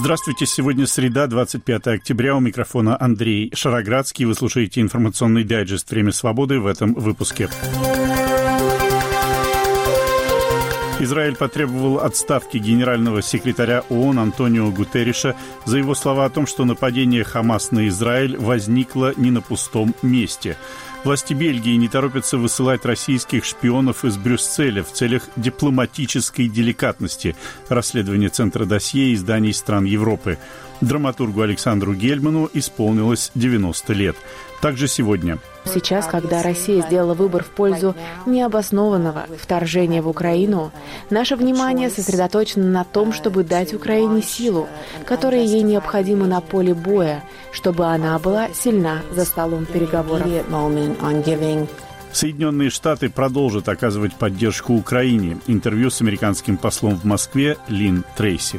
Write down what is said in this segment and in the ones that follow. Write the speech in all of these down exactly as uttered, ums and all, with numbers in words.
Здравствуйте, сегодня среда, двадцать пятое октября, у микрофона Андрей Шароградский. Вы слушаете информационный дайджест «Время свободы» в этом выпуске. Израиль потребовал отставки генерального секретаря ООН Антонио Гутерриша за его слова о том, что нападение Хамас на Израиль возникло не на пустом месте. Власти Бельгии не торопятся высылать российских шпионов из Брюсселя в целях дипломатической деликатности. Расследование Центра досье изданий стран Европы. Драматургу Александру Гельману исполнилось девяносто лет. Также сегодня. Сейчас, когда Россия сделала выбор в пользу необоснованного вторжения в Украину, наше внимание сосредоточено на том, чтобы дать Украине силу, которая ей необходима на поле боя, чтобы она была сильна за столом переговоров. Соединенные Штаты продолжат оказывать поддержку Украине. Интервью с американским послом в Москве Лин Трейси.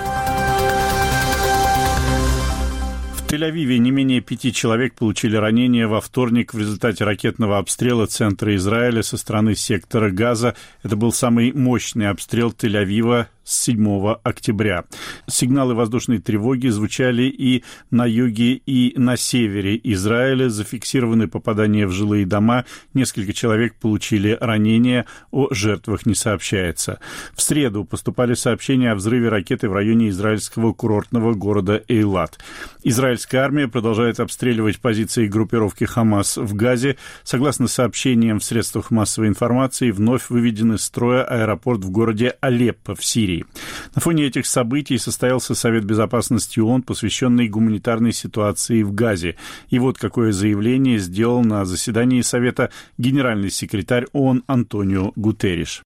В Тель-Авиве не менее пяти человек получили ранения во вторник в результате ракетного обстрела центра Израиля со стороны сектора Газа. Это был самый мощный обстрел Тель-Авива с седьмого октября. Сигналы воздушной тревоги звучали и на юге, и на севере Израиля. Зафиксированы попадания в жилые дома. Несколько человек получили ранения. О жертвах не сообщается. В среду поступали сообщения о взрыве ракеты в районе израильского курортного города Эйлат. Израильская армия продолжает обстреливать позиции группировки Хамас в Газе. Согласно сообщениям в средствах массовой информации, вновь выведен из строя аэропорт в городе Алеппо в Сирии. На фоне этих событий состоялся Совет безопасности ООН, посвященный гуманитарной ситуации в Газе. И вот какое заявление сделал на заседании Совета генеральный секретарь ООН Антонио Гутерриш.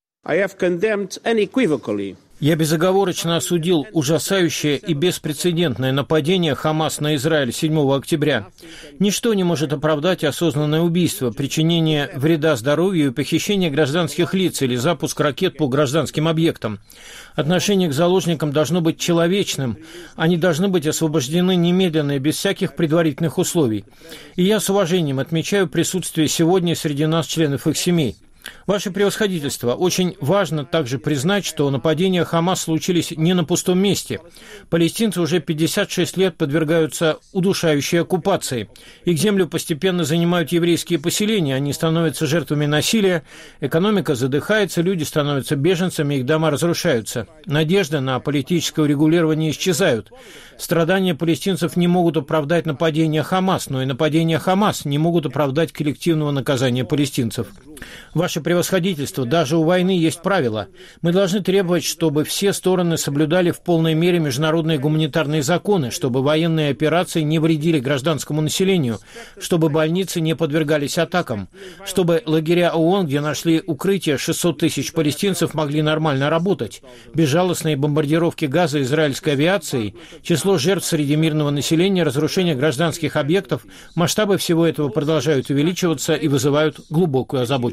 Я безоговорочно осудил ужасающее и беспрецедентное нападение Хамас на Израиль седьмого октября. Ничто не может оправдать осознанное убийство, причинение вреда здоровью и похищение гражданских лиц или запуск ракет по гражданским объектам. Отношение к заложникам должно быть человечным. Они должны быть освобождены немедленно и без всяких предварительных условий. И я с уважением отмечаю присутствие сегодня среди нас членов их семей. Ваше превосходительство, очень важно также признать, что нападения Хамас случились не на пустом месте. Палестинцы уже пятьдесят шесть лет подвергаются удушающей оккупации. Их землю постепенно занимают еврейские поселения, они становятся жертвами насилия, экономика задыхается, люди становятся беженцами, их дома разрушаются. Надежды на политическое урегулирование исчезают. Страдания палестинцев не могут оправдать нападения Хамас, но и нападения Хамас не могут оправдать коллективного наказания палестинцев. Ваше превосходительство, даже у войны есть правила. Мы должны требовать, чтобы все стороны соблюдали в полной мере международные гуманитарные законы, чтобы военные операции не вредили гражданскому населению, чтобы больницы не подвергались атакам, чтобы лагеря ООН, где нашли укрытие шестьсот тысяч палестинцев, могли нормально работать. Безжалостные бомбардировки Газа израильской авиацией, число жертв среди мирного населения, разрушение гражданских объектов, масштабы всего этого продолжают увеличиваться и вызывают глубокую озабоченность.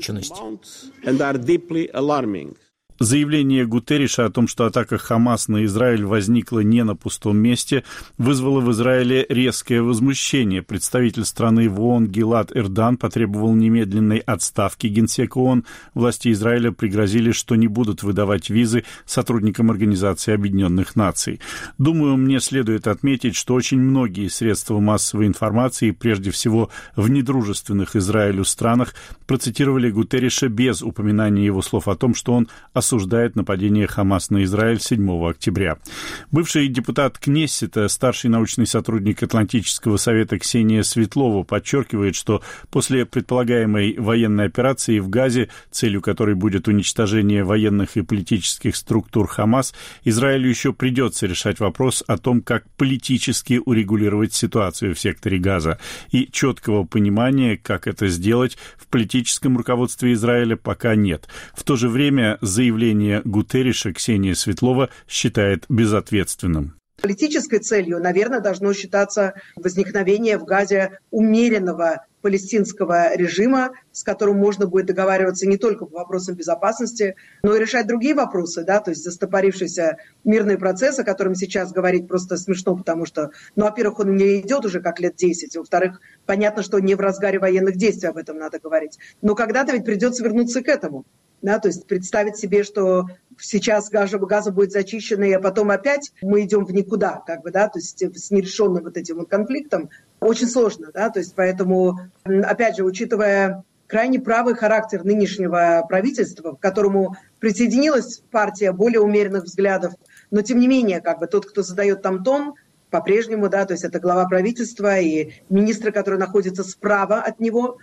Заявление Гутерриша о том, что атака Хамас на Израиль возникла не на пустом месте, вызвало в Израиле резкое возмущение. Представитель страны в ООН Гилад Эрдан потребовал немедленной отставки генсека ООН. Власти Израиля пригрозили, что не будут выдавать визы сотрудникам Организации Объединенных Наций. Думаю, мне следует отметить, что очень многие средства массовой информации, прежде всего в недружественных Израилю странах, процитировали Гутерриша без упоминания его слов о том, что он осуждает нападение Хамас на Израиль седьмого октября. Бывший депутат Кнессета, старший научный сотрудник Атлантического совета Ксения Светлова подчеркивает, что после предполагаемой военной операции в Газе, целью которой будет уничтожение военных и политических структур Хамас, Израилю еще придется решать вопрос о том, как политически урегулировать ситуацию в секторе Газа. И четкого понимания, как это сделать, в политическом руководстве Израиля пока нет. В то же время заявление Заявление Гутерриша Ксения Светлова считает безответственным. Политической целью, наверное, должно считаться возникновение в Газе умеренного палестинского режима, с которым можно будет договариваться не только по вопросам безопасности, но и решать другие вопросы, да, то есть застопорившийся мирный процесс, о котором сейчас говорить просто смешно, потому что, ну, во-первых, он не идет уже как лет десять, во-вторых, понятно, что не в разгаре военных действий об этом надо говорить, но когда-то ведь придется вернуться к этому. Да, то есть представить себе, что сейчас Газа, Газа будет зачищена, а потом опять мы идем в никуда, как бы, да, то есть с нерешенным вот этим вот конфликтом, очень сложно, да, то есть поэтому, опять же, учитывая крайне правый характер нынешнего правительства, к которому присоединилась партия более умеренных взглядов, но тем не менее, как бы тот, кто задает там тон, по-прежнему, да, то есть это глава правительства и министры, которые находятся справа от него,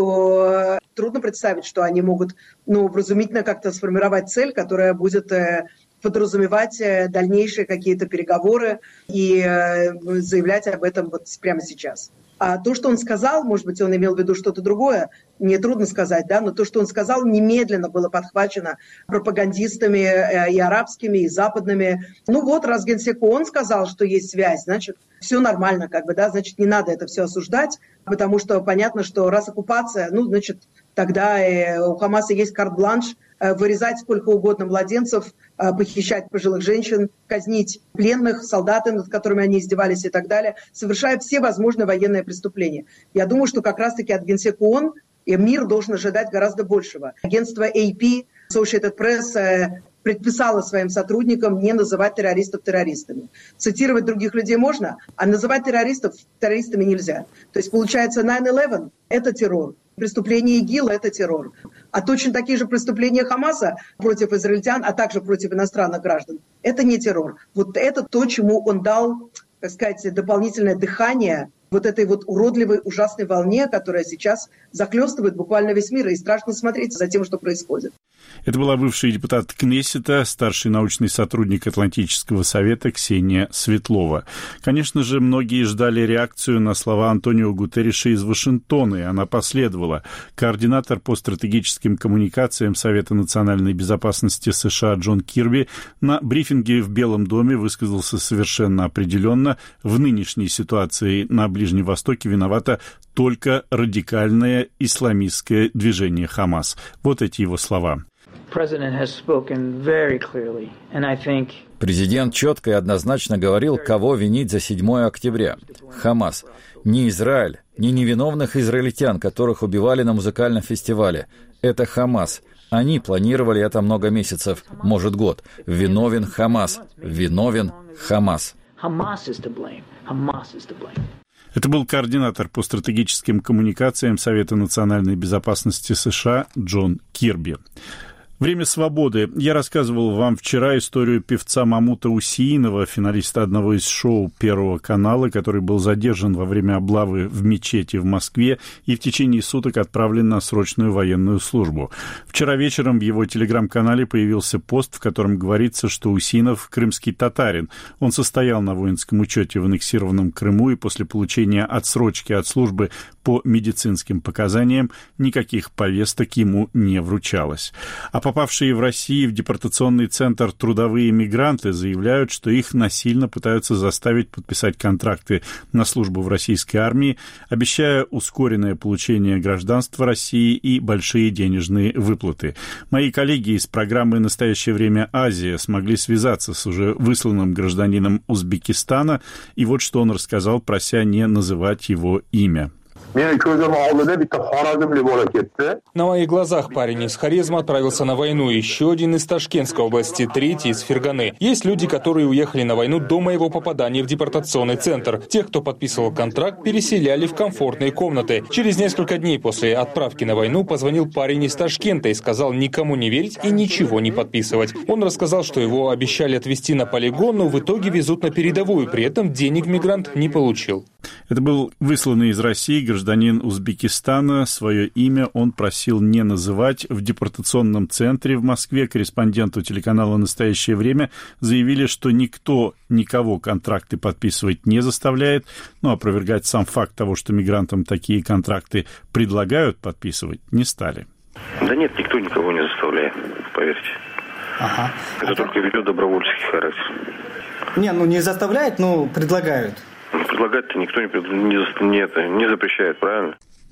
то трудно представить, что они могут, ну, вразумительно как-то сформировать цель, которая будет э, подразумевать э, дальнейшие какие-то переговоры и э, заявлять об этом вот прямо сейчас. А то, что он сказал, может быть, он имел в виду что-то другое, мне трудно сказать, да, но то, что он сказал, немедленно было подхвачено пропагандистами э, и арабскими, и западными. Ну вот, раз Генсек ООН сказал, что есть связь, значит, все нормально, как бы, да, значит, не надо это все осуждать, потому что понятно, что раз оккупация, ну, значит, тогда э, у Хамаса есть карт-бланш э, вырезать сколько угодно младенцев, э, похищать пожилых женщин, казнить пленных, солдаты, над которыми они издевались и так далее, совершая все возможные военные преступления. Я думаю, что как раз-таки от Генсека ООН мир должен ожидать гораздо большего. Агентство эй пи, Associated Press э, предписала своим сотрудникам не называть террористов террористами. Цитировать других людей можно, а называть террористов террористами нельзя. То есть, получается, найн илевен – это террор. Преступления ИГИЛа – это террор. А точно такие же преступления Хамаса против израильтян, а также против иностранных граждан – это не террор. Вот это то, чему он дал, так сказать, дополнительное дыхание вот этой вот уродливой, ужасной волне, которая сейчас захлестывает буквально весь мир, и страшно смотреть за тем, что происходит. Это была бывший депутат Кнессета, старший научный сотрудник Атлантического совета Ксения Светлова. Конечно же, многие ждали реакцию на слова Антонио Гутерриша из Вашингтона, и она последовала. Координатор по стратегическим коммуникациям Совета национальной безопасности США Джон Кирби на брифинге в Белом доме высказался совершенно определенно: в нынешней ситуации на Ближнем Востоке виновато только радикальное исламистское движение Хамас. Вот эти его слова. Президент четко и однозначно говорил, кого винить за седьмое октября. Хамас. Не Израиль, не невиновных израильтян, которых убивали на музыкальном фестивале. Это Хамас. Они планировали это много месяцев, может год. Виновен Хамас. Виновен Хамас. Это был координатор по стратегическим коммуникациям Совета национальной безопасности США Джон Кирби. Время свободы. Я рассказывал вам вчера историю певца Мамута Усеинова, финалиста одного из шоу Первого канала, который был задержан во время облавы в мечети в Москве и в течение суток отправлен на срочную военную службу. Вчера вечером в его телеграм-канале появился пост, в котором говорится, что Усеинов – крымский татарин. Он состоял на воинском учете в аннексированном Крыму, и после получения отсрочки от службы по медицинским показаниям никаких повесток ему не вручалось. А попавшие в Россию в депортационный центр трудовые мигранты заявляют, что их насильно пытаются заставить подписать контракты на службу в российской армии, обещая ускоренное получение гражданства России и большие денежные выплаты. Мои коллеги из программы «Настоящее время Азия» смогли связаться с уже высланным гражданином Узбекистана, и вот что он рассказал, прося не называть его имя. На моих глазах парень из Хорезма отправился на войну, еще один из Ташкентской области, третий из Ферганы. Есть люди, которые уехали на войну до моего попадания в депортационный центр. Тех, кто подписывал контракт, переселяли в комфортные комнаты. Через несколько дней после отправки на войну позвонил парень из Ташкента и сказал никому не верить и ничего не подписывать. Он рассказал, что его обещали отвезти на полигон, но в итоге везут на передовую, при этом денег мигрант не получил. Это был высланный из России гражданин Узбекистана. Свое имя он просил не называть. В депортационном центре в Москве корреспонденту телеканала «Настоящее время» заявили, что никто никого контракты подписывать не заставляет. Но опровергать сам факт того, что мигрантам такие контракты предлагают подписывать, не стали. Да нет, никто никого не заставляет, поверьте. Ага. Это а только как... ведет добровольческий характер. Не, ну не заставляет, но предлагают. Предлагать-то никто не, не, не, это, не запрещает, правильно?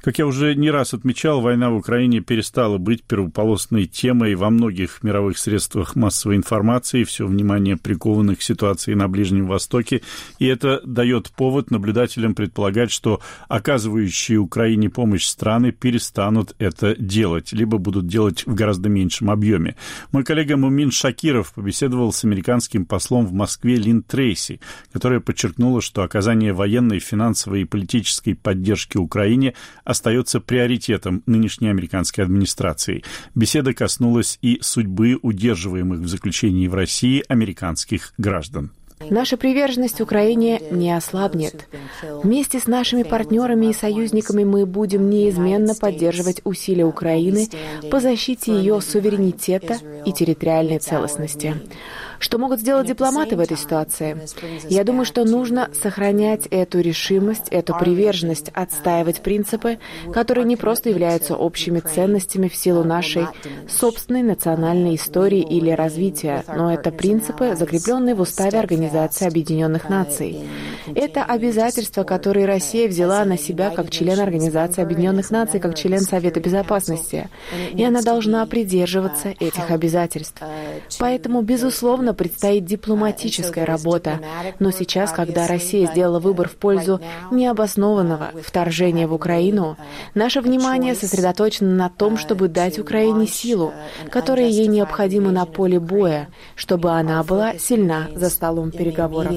Как я уже не раз отмечал, война в Украине перестала быть первополосной темой во многих мировых средствах массовой информации, все внимание приковано к ситуации на Ближнем Востоке, и это дает повод наблюдателям предполагать, что оказывающие Украине помощь страны перестанут это делать, либо будут делать в гораздо меньшем объеме. Мой коллега Мумин Шакиров побеседовал с американским послом в Москве Лин Трейси, которая подчеркнула, что оказание военной, финансовой и политической поддержки Украине остается приоритетом нынешней американской администрации. Беседа коснулась и судьбы удерживаемых в заключении в России американских граждан. Наша приверженность Украине не ослабнет. Вместе с нашими партнерами и союзниками мы будем неизменно поддерживать усилия Украины по защите ее суверенитета и территориальной целостности. Что могут сделать дипломаты в этой ситуации? Я думаю, что нужно сохранять эту решимость, эту приверженность, отстаивать принципы, которые не просто являются общими ценностями в силу нашей собственной национальной истории или развития, но это принципы, закрепленные в Уставе Организации Объединенных Наций. Это обязательства, которые Россия взяла на себя как член Организации Объединенных Наций, как член Совета Безопасности, и она должна придерживаться этих обязательств. Поэтому, безусловно, предстоит дипломатическая работа. Но сейчас, когда Россия сделала выбор в пользу необоснованного вторжения в Украину, наше внимание сосредоточено на том, чтобы дать Украине силу, которая ей необходима на поле боя, чтобы она была сильна за столом переговоров.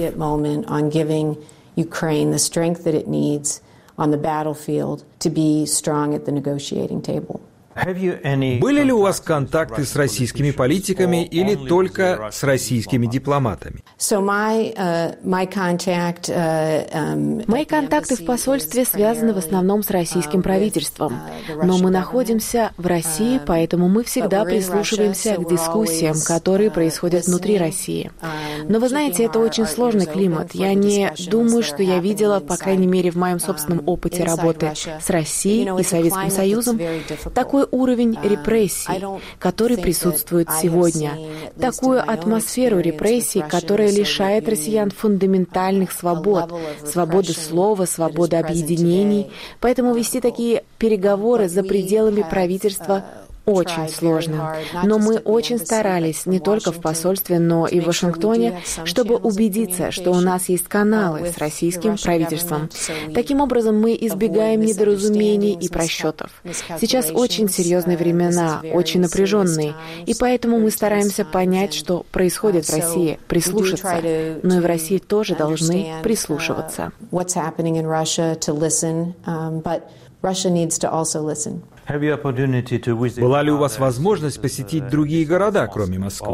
Были ли у вас контакты с российскими политиками или только с российскими дипломатами? Мои контакты в посольстве связаны в основном с российским правительством. Но мы находимся в России, поэтому мы всегда прислушиваемся к дискуссиям, которые происходят внутри России. Но вы знаете, это очень сложный климат. Я не думаю, что я видела, по крайней мере, в моем собственном опыте работы с Россией и Советским Союзом, такой уровень репрессий, который присутствует сегодня, такую атмосферу репрессий, которая лишает россиян фундаментальных свобод, свободы слова, свободы объединений. Поэтому вести такие переговоры за пределами правительства очень сложно. Но мы очень старались не только в посольстве, но и в Вашингтоне, чтобы убедиться, что у нас есть каналы с российским правительством. Таким образом, мы избегаем недоразумений и просчетов. Сейчас очень серьезные времена, очень напряженные, и поэтому мы стараемся понять, что происходит в России, прислушаться. Но и в России тоже должны прислушиваться. Была ли у вас возможность посетить другие города, кроме Москвы?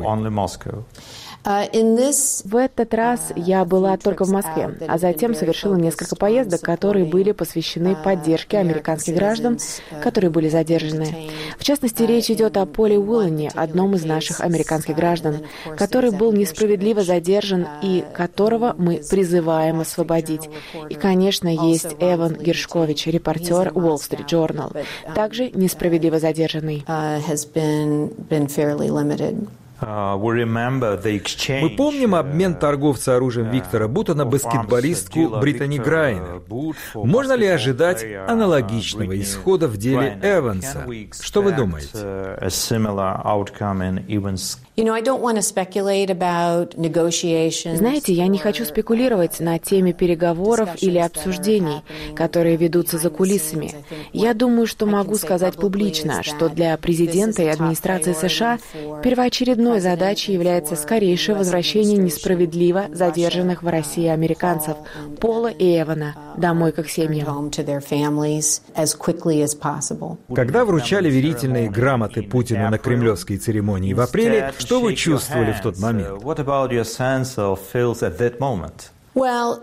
В этот раз я была только в Москве, а затем совершила несколько поездок, которые были посвящены поддержке американских граждан, которые были задержаны. В частности, речь идет о Поле Уиллане, одном из наших американских граждан, который был несправедливо задержан и которого мы призываем освободить. И, конечно, есть Эван Гершкович, репортер Wall Street Journal, также несправедливо задержанный. Мы помним обмен торговца оружием Виктора Бута на баскетболистку Британи Грайнер. Можно ли ожидать аналогичного исхода в деле Эванса? Что вы думаете? Знаете, я не хочу спекулировать на теме переговоров или обсуждений, которые ведутся за кулисами. Я думаю, что могу сказать публично, что для президента и администрации США первоочередной задачей является скорейшее возвращение несправедливо задержанных в России американцев Пола и Эвана домой к их семьям. Когда вручали верительные грамоты Путину на кремлевской церемонии в апреле, что вы чувствовали в тот момент? Ну,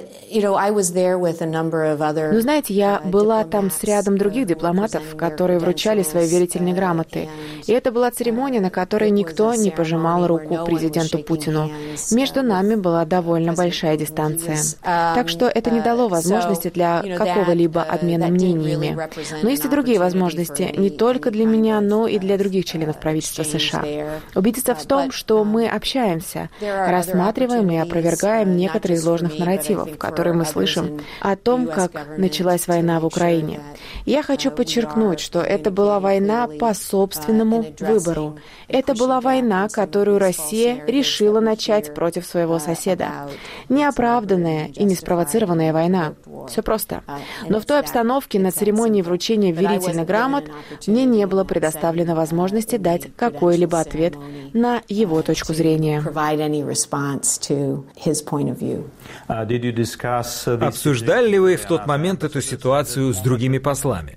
знаете, я была там с рядом других дипломатов, которые вручали свои верительные грамоты. И это была церемония, на которой никто не пожимал руку президенту Путину. Между нами была довольно большая дистанция. Так что это не дало возможности для какого-либо обмена мнениями. Но есть и другие возможности, не только для меня, но и для других членов правительства США. Убедиться в том, что мы общаемся, рассматриваем и опровергаем некоторые из ложных нарративов, которые мы слышим о том, как началась война в Украине. Я хочу подчеркнуть, что это была война по собственному выбору. Это была война, которую Россия решила начать против своего соседа. Неоправданная и неспровоцированная война. Все просто. Но в той обстановке на церемонии вручения верительных грамот мне не было предоставлено возможности дать какой-либо ответ на его точку зрения. Обсуждали ли вы в тот момент эту ситуацию с другими послами?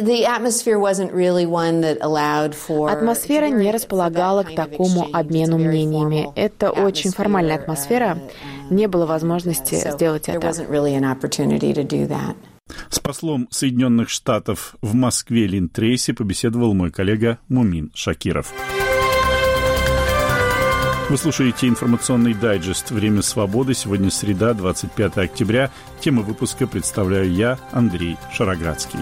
Атмосфера не располагала к такому обмену мнениями. Это очень формальная атмосфера. Не было возможности сделать это. С послом Соединенных Штатов в Москве Лин Трейси побеседовал мой коллега Мумин Шакиров. Вы слушаете информационный дайджест «Время свободы». Сегодня среда, двадцать пятое октября. Тему выпуска представляю я, Андрей Шароградский.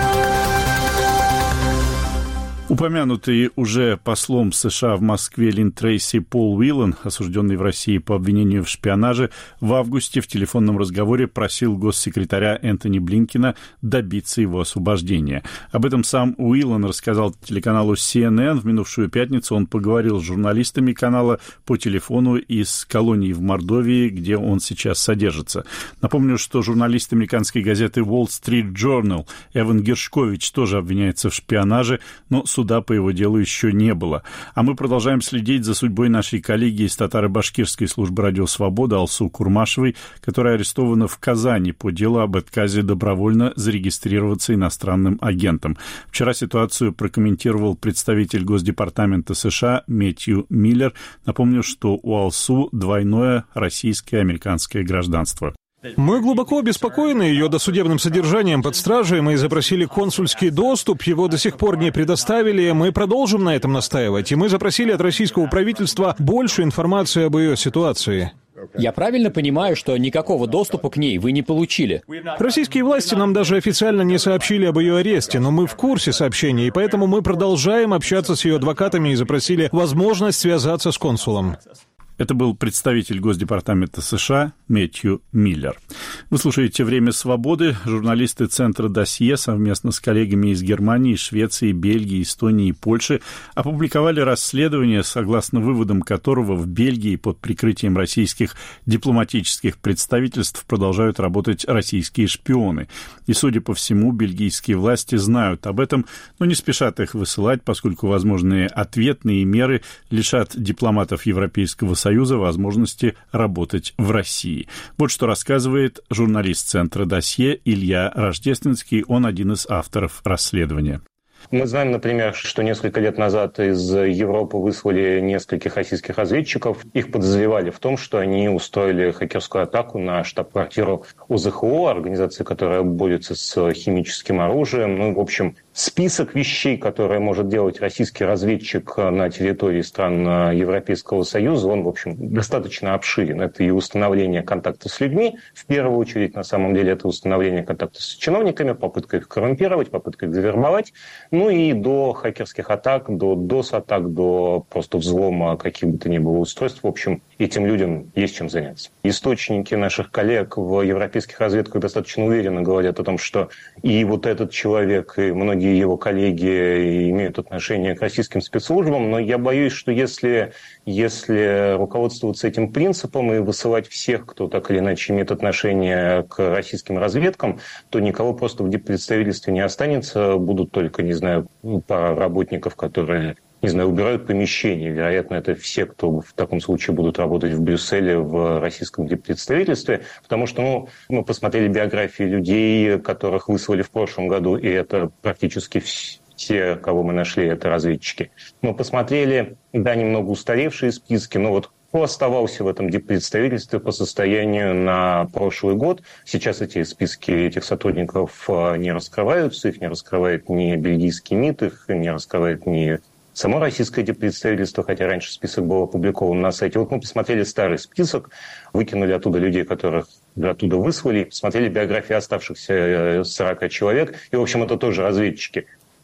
Упомянутый уже послом США в Москве Лин Трейси Пол Уиллан, осужденный в России по обвинению в шпионаже, в августе в телефонном разговоре просил госсекретаря Энтони Блинкена добиться его освобождения. Об этом сам Уиллан рассказал телеканалу си эн эн. В минувшую пятницу он поговорил с журналистами канала по телефону из колонии в Мордовии, где он сейчас содержится. Напомню, что журналист американской газеты Wall Street Journal Эван Гершкович тоже обвиняется в шпионаже, но суда по его делу еще не было. А мы продолжаем следить за судьбой нашей коллеги из татаро-башкирской службы «Радио Свобода» Алсу Курмашевой, которая арестована в Казани по делу об отказе добровольно зарегистрироваться иностранным агентом. Вчера ситуацию прокомментировал представитель Госдепартамента США Мэтью Миллер. Напомню, что у Алсу двойное российское и американское гражданство. Мы глубоко обеспокоены ее досудебным содержанием под стражей. Мы запросили консульский доступ, его до сих пор не предоставили. Мы продолжим на этом настаивать. И мы запросили от российского правительства больше информации об ее ситуации. Я правильно понимаю, что никакого доступа к ней вы не получили? Российские власти нам даже официально не сообщили об ее аресте, но мы в курсе сообщения, и поэтому мы продолжаем общаться с ее адвокатами и запросили возможность связаться с консулом. Это был представитель Госдепартамента США Мэтью Миллер. Вы слушаете «Время свободы». Журналисты Центра «Досье» совместно с коллегами из Германии, Швеции, Бельгии, Эстонии и Польши опубликовали расследование, согласно выводам которого в Бельгии под прикрытием российских дипломатических представительств продолжают работать российские шпионы. И, судя по всему, бельгийские власти знают об этом, но не спешат их высылать, поскольку возможные ответные меры лишат дипломатов Европейского Союза Союза возможности работать в России. Вот что рассказывает журналист Центра «Досье» Илья Рождественский. Он один из авторов расследования. Мы знаем, например, что несколько лет назад из Европы выслали нескольких российских разведчиков. Их подозревали в том, что они устроили хакерскую атаку на штаб-квартиру о зэ ха о, организации, которая борется с химическим оружием. Ну, в общем, список вещей, которые может делать российский разведчик на территории стран Европейского Союза, он, в общем, достаточно обширен. Это и установление контакта с людьми, в первую очередь, на самом деле, это установление контакта с чиновниками, попытка их коррумпировать, попытка их завербовать, ну и до хакерских атак, до дос-атак, до просто взлома каких бы то ни было устройств. В общем, этим людям есть чем заняться. Источники наших коллег в европейских разведках достаточно уверенно говорят о том, что и вот этот человек, и многие его коллеги имеют отношение к российским спецслужбам, но я боюсь, что если, если руководствоваться этим принципом и высылать всех, кто так или иначе имеет отношение к российским разведкам, то никого просто в диппредставительстве не останется, будут только, не знаю, пара работников, которые, не знаю, убирают помещение. Вероятно, это все, кто в таком случае будут работать в Брюсселе, в российском диппредставительстве, потому что, ну, мы посмотрели биографии людей, которых выслали в прошлом году, и это практически все, кого мы нашли, это разведчики. Мы посмотрели, да, немного устаревшие списки, но вот кто оставался в этом диппредставительстве по состоянию на прошлый год. Сейчас эти списки этих сотрудников не раскрываются, их не раскрывает ни бельгийский МИД, их не раскрывает ни само российское диппредставительство, хотя раньше список был опубликован на сайте. Вот мы посмотрели старый список, выкинули оттуда людей, которых оттуда выслали, посмотрели биографии оставшихся сорока человек, и, в общем, это тоже разведчики.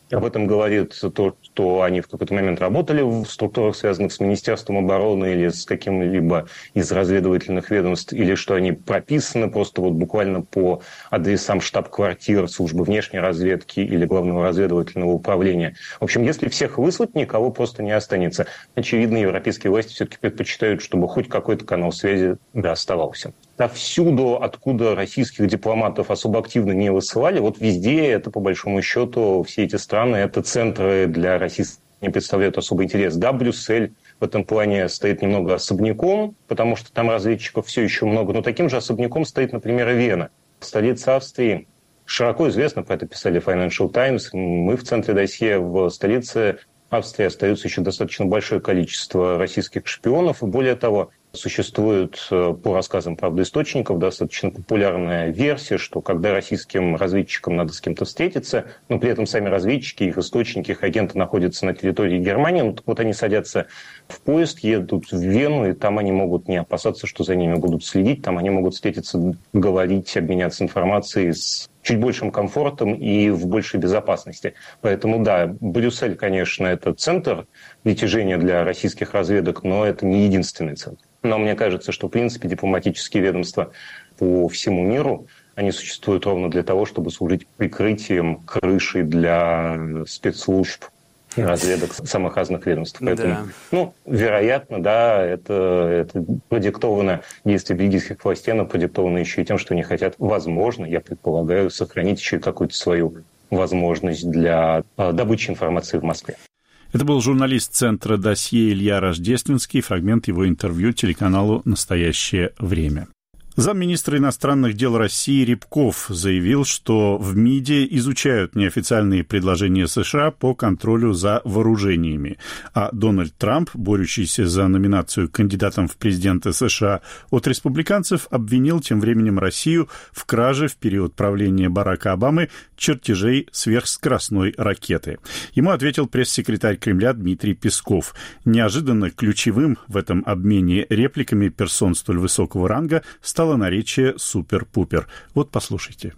Об этом говорит то, что они в какой-то момент работали в структурах, связанных с Министерством обороны или с каким-либо из разведывательных ведомств, или что они прописаны просто вот буквально по адресам штаб-квартир службы внешней разведки или главного разведывательного управления. В общем, если всех выслать, никого просто не останется. Очевидно, европейские власти все-таки предпочитают, чтобы хоть какой-то канал связи да, оставался. А всюду, откуда российских дипломатов особо активно не высылали, вот везде это, по большому счету, все эти страны, это центры для российских, не представляют особый интерес. Да, Брюссель в этом плане стоит немного особняком, потому что там разведчиков все еще много, но таким же особняком стоит, например, и Вена, столица Австрии. Широко известно, про это писали Financial Times, мы в центре досье в столице Австрии остается еще достаточно большое количество российских шпионов, и более того, существует, по рассказам, правда, источников, достаточно популярная версия, что когда российским разведчикам надо с кем-то встретиться, но при этом сами разведчики, их источники, их агенты находятся на территории Германии, ну, вот они садятся в поезд, едут в Вену, и там они могут не опасаться, что за ними будут следить, там они могут встретиться, говорить, обменяться информацией с чуть большим комфортом и в большей безопасности. Поэтому, да, Брюссель, конечно, это центр притяжения для российских разведок, но это не единственный центр. Но мне кажется, что, в принципе, дипломатические ведомства по всему миру, они существуют ровно для того, чтобы служить прикрытием, крышей для спецслужб и разведок самых разных ведомств. Поэтому, да. ну, вероятно, да, это, это продиктовано действием бельгийских властей, но продиктовано еще и тем, что они хотят, возможно, я предполагаю, сохранить еще и какую-то свою возможность для добычи информации в Москве. Это был журналист Центра досье Илья Рождественский, фрагмент его интервью телеканалу «Настоящее время». Замминистра иностранных дел России Рябков заявил, что в МИДе изучают неофициальные предложения США по контролю за вооружениями, а Дональд Трамп, борющийся за номинацию кандидатом в президенты США от республиканцев, обвинил тем временем Россию в краже в период правления Барака Обамы чертежей сверхскоростной ракеты. Ему ответил пресс-секретарь Кремля Дмитрий Песков. Неожиданно ключевым в этом обмене репликами персон столь высокого ранга стало наречие «супер-пупер». Вот послушайте.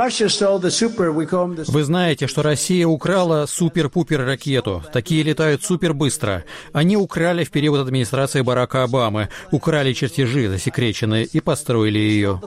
Вы знаете, что Россия украла супер-пупер ракету. Такие летают супербыстро. Они украли в период администрации Барака Обамы, украли чертежи засекреченные и построили ее.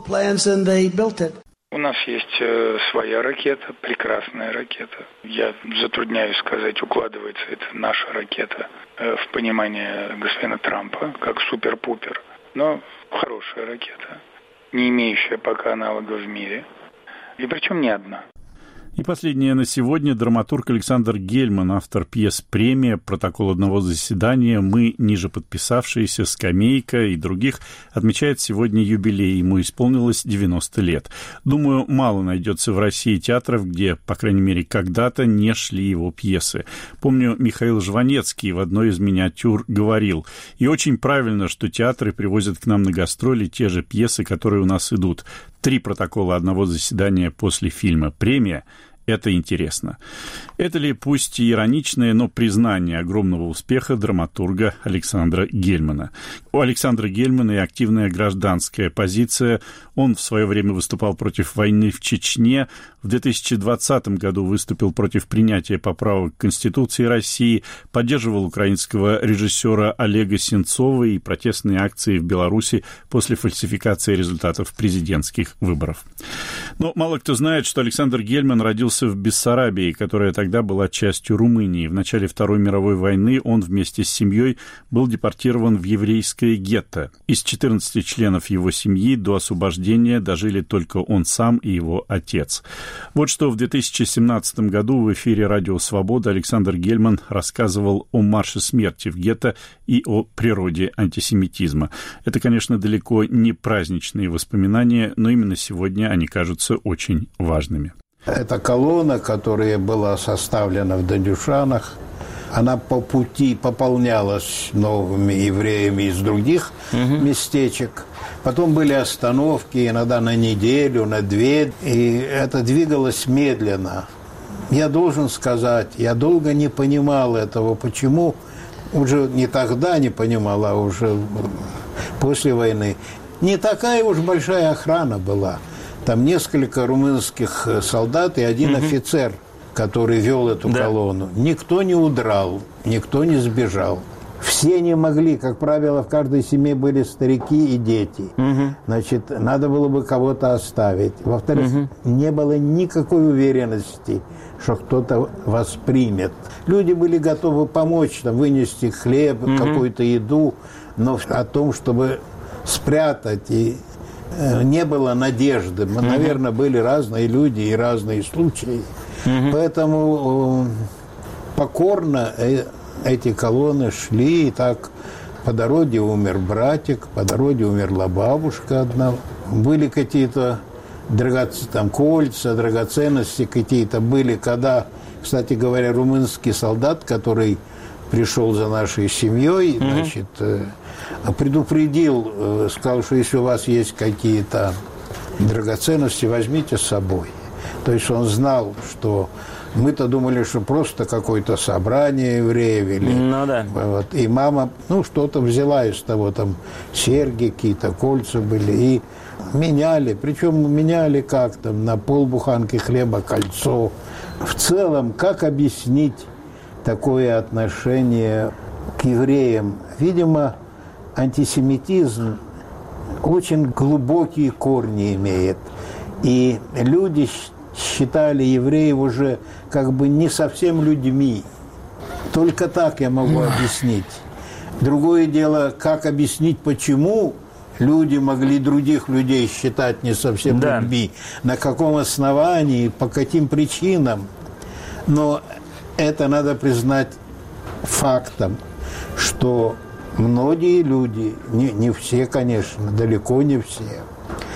У нас есть э, своя ракета, прекрасная ракета. Я затрудняюсь сказать, укладывается это наша ракета э, в понимание господина Трампа как супер-пупер. Но хорошая ракета, не имеющая пока аналогов в мире. И причем не одна. И последнее на сегодня. Драматург Александр Гельман, автор пьес «Премия», «Протокол одного заседания», «Мы, ниже подписавшиеся», «Скамейка» и других, отмечает сегодня юбилей. Ему исполнилось девяносто лет. Думаю, мало найдется в России театров, где, по крайней мере, когда-то не шли его пьесы. Помню, Михаил Жванецкий в одной из миниатюр говорил: «И очень правильно, что театры привозят к нам на гастроли те же пьесы, которые у нас идут. Три протокола одного заседания после фильма «Премия». Это интересно». Это ли, пусть и ироничное, но признание огромного успеха драматурга Александра Гельмана. У Александра Гельмана и активная гражданская позиция. Он в свое время выступал против войны в Чечне. В две тысячи двадцатом году выступил против принятия поправок к Конституции России, поддерживал украинского режиссера Олега Сенцова и протестные акции в Беларуси после фальсификации результатов президентских выборов. Но мало кто знает, что Александр Гельман родился в Бессарабии, которая тогда была частью Румынии. В начале Второй мировой войны он вместе с семьей был депортирован в еврейское гетто. Из четырнадцати членов его семьи до освобождения дожили только он сам и его отец. Вот что в две тысячи семнадцатом году в эфире «Радио Свобода» Александр Гельман рассказывал о марше смерти в гетто и о природе антисемитизма. Это, конечно, далеко не праздничные воспоминания, но именно сегодня они кажутся очень важными. Эта колонна, которая была составлена в Дандюшанах, она по пути пополнялась новыми евреями из других угу. местечек. Потом были остановки, иногда на неделю, на две, и это двигалось медленно. Я должен сказать, я долго не понимал этого, почему, уже не тогда не понимал, а уже после войны. Не такая уж большая охрана была. Там несколько румынских солдат и один угу. офицер который вел эту да. колонну. Никто не удрал, никто не сбежал. Все не могли, как правило, в каждой семье были старики и дети. Угу. Значит, надо было бы кого-то оставить. Во-вторых, угу. не было никакой уверенности, что кто-то вас примет. Люди были готовы помочь, там, вынести хлеб, угу. какую-то еду, но о том, чтобы спрятать, и э, не было надежды. Угу. Наверное, были разные люди и разные случаи. Угу. Поэтому э, покорно... Э, эти колонны шли, и так по дороге умер братик, по дороге умерла бабушка одна. Были какие-то драгоц... там, кольца, драгоценности какие-то были, когда, кстати говоря, румынский солдат, который пришел за нашей семьей, mm-hmm. значит, предупредил, сказал, что если у вас есть какие-то драгоценности, возьмите с собой. То есть он знал, что мы-то думали, что просто какое-то собрание евреев. Или, ну да. Вот, и мама, ну, что-то взяла из того, там, серьги какие-то, кольца были, и меняли. Причем меняли как там, на полбуханки хлеба кольцо. В целом, как объяснить такое отношение к евреям? Видимо, антисемитизм очень глубокие корни имеет. И люди считали евреев уже как бы не совсем людьми. Только так я могу объяснить. Другое дело, как объяснить, почему люди могли других людей считать не совсем да. людьми, на каком основании, по каким причинам. Но это надо признать фактом, что многие люди, не, не все, конечно, далеко не все,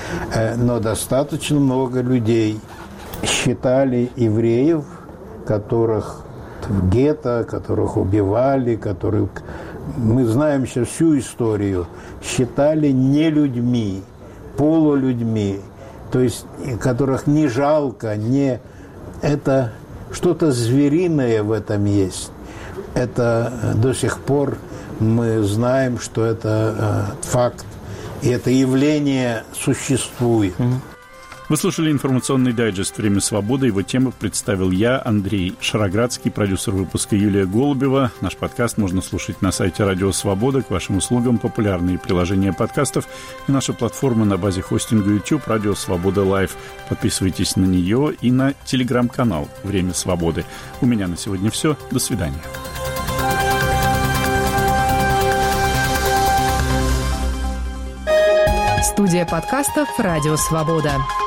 но достаточно много людей считали евреев, которых в гетто, которых убивали, которых, мы знаем сейчас всю историю, считали не людьми, полулюдьми, то есть которых не жалко, не... это что-то звериное в этом есть. Это до сих пор мы знаем, что это э, факт, и это явление существует. Вы слушали информационный дайджест «Время свободы». Его тему представил я, Андрей Шароградский, продюсер выпуска Юлия Голубева. Наш подкаст можно слушать на сайте Радио Свобода. К вашим услугам популярные приложения подкастов и наша платформа на базе хостинга YouTube «Радио Свобода Лайв». Подписывайтесь на нее и на телеграм-канал «Время свободы». У меня на сегодня все. До свидания. Студия подкастов «Радио Свобода».